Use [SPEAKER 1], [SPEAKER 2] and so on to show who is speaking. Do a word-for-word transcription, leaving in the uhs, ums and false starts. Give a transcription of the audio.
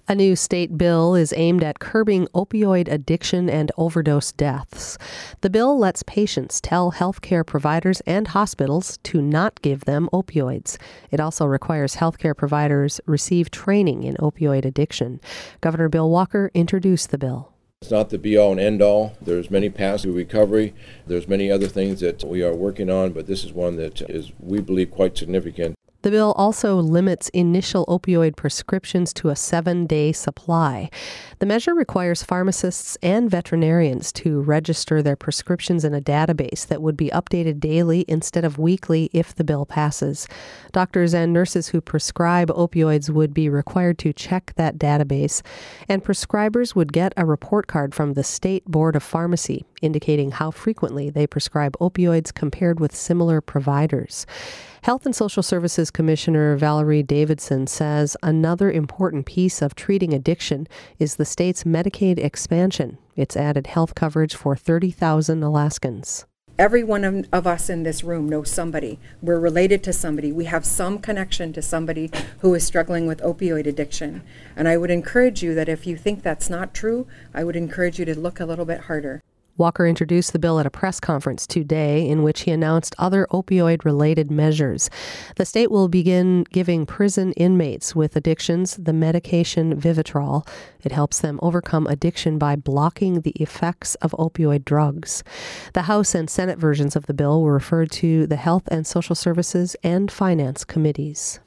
[SPEAKER 1] A new state bill is aimed at curbing opioid addiction and overdose deaths. The bill lets patients tell healthcare providers and hospitals to not give them opioids. It also requires healthcare providers receive training in opioid addiction. Governor Bill Walker introduced the bill.
[SPEAKER 2] It's not the be-all and end-all. There's many paths to recovery. There's many other things that we are working on, but this is one that is, we believe, quite significant.
[SPEAKER 1] The bill also limits initial opioid prescriptions to a seven-day supply. The measure requires pharmacists and veterinarians to register their prescriptions in a database that would be updated daily instead of weekly if the bill passes. Doctors and nurses who prescribe opioids would be required to check that database, and prescribers would get a report card from the State Board of Pharmacy indicating how frequently they prescribe opioids compared with similar providers. Health and Social Services Commissioner Valerie Davidson says another important piece of treating addiction is the state's Medicaid expansion. It's added health coverage for thirty thousand Alaskans.
[SPEAKER 3] Every one of, of us in this room knows somebody. We're related to somebody. We have some connection to somebody who is struggling with opioid addiction. And I would encourage you that if you think that's not true, I would encourage you to look a little bit harder.
[SPEAKER 1] Walker introduced the bill at a press conference today in which he announced other opioid-related measures. The state will begin giving prison inmates with addictions the medication Vivitrol. It helps them overcome addiction by blocking the effects of opioid drugs. The House and Senate versions of the bill were referred to the Health and Social Services and Finance committees.